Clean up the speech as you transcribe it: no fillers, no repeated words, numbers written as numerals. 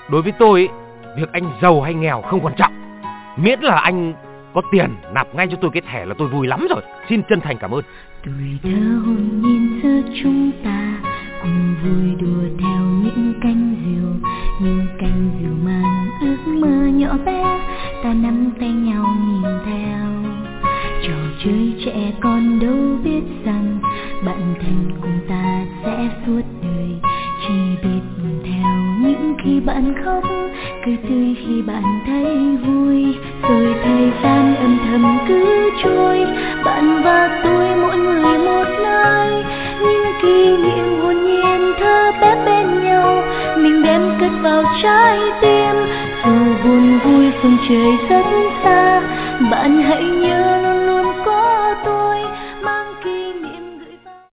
Đối với tôi ấy, việc anh giàu hay nghèo không quan trọng, miễn là anh có tiền nạp ngay cho tôi cái thẻ là tôi vui lắm rồi. Xin chân thành cảm ơn. Tuổi thơ hồn nhiên giữa chúng ta cùng vui đùa theo những cánh diều mang ước mơ nhỏ bé, ta nắm tay nhau nhìn theo trò chơi trẻ con. Đâu biết rằng bạn thân cùng ta sẽ suốt đời, chỉ biết buồn theo những khi bạn khóc, cười tươi khi bạn thấy vui. Rồi thời gian âm thầm cứ trôi, bạn và tôi mỗi người một nơi, những kỷ niệm hồn nhiên thơ bé bên nhau mình đem cất vào trái tim. Dù buồn vui phương trời rất xa, bạn hãy nhớ